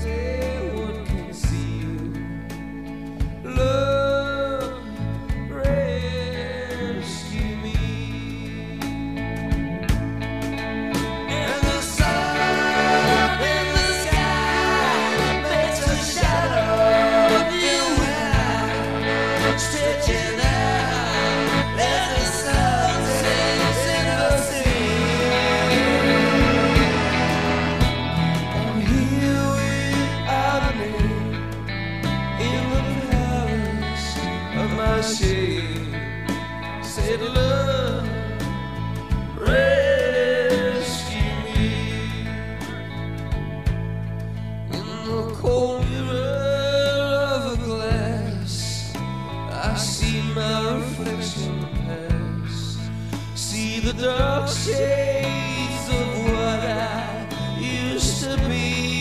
say what can see you. Love, rescue me. And the sun in the sky makes a shadow of you and I, stretching out as the sun sinks in the sea. And here without me in the palace of my shame, said love, rescue me. In the cold mirror of a glass, I see my reflection pass, see the dark shades of what I used to be,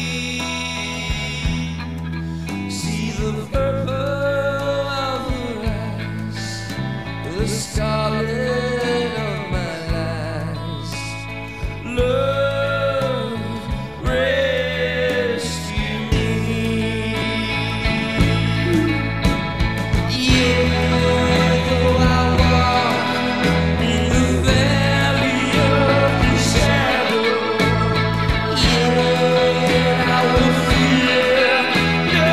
see the purple of her eyes, the scarlet of my lies. Love, rescue me. Yeah, though I walk in the valley of the shadow, yeah, I will fear no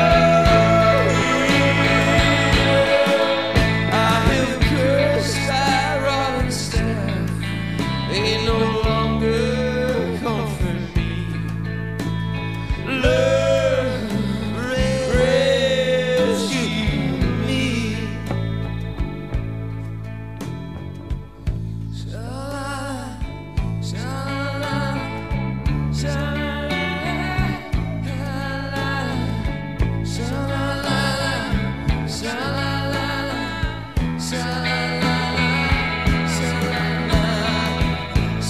evil. I have cursed thy rod and staff, they no longer comfort me. Love, rescue me. Sha-la, sha-la, sha-la-la, sha-la-la, sha-la-la, sha-la-la, sha-la-la,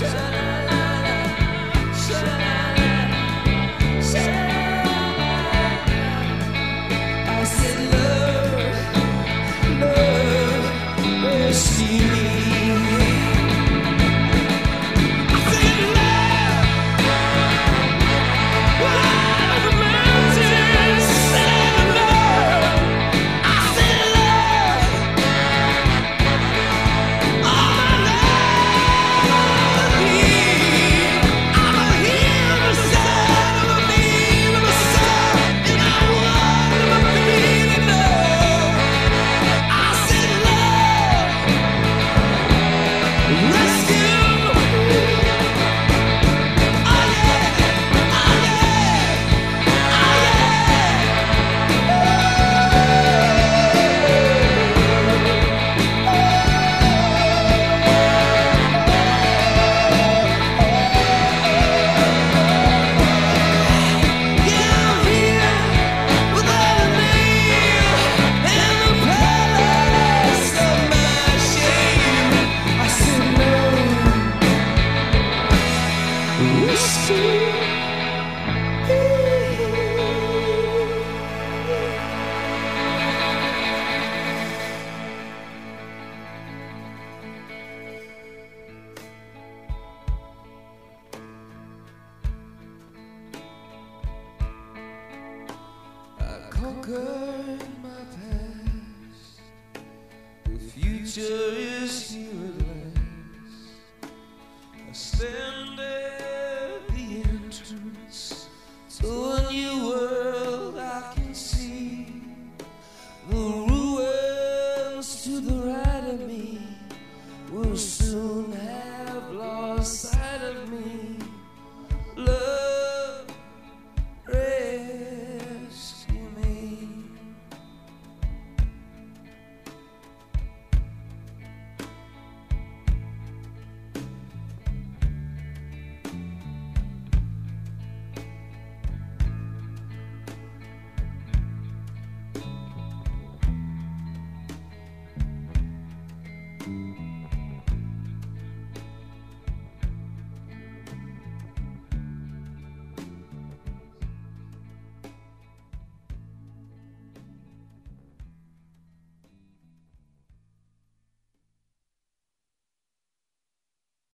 sha-la-la. I said love, love, rescue me. I said love, while the mountains said love. I said love, all my life I'ma hear the sound of a beam of the sun, and I wanna believe in love. I said love, rescue. Oh yeah, oh yeah, yeah, I'm here with all of me in the palace of my shame. I said love, rescue me. I conquered my past, the future is here at last. I stand at the entrance to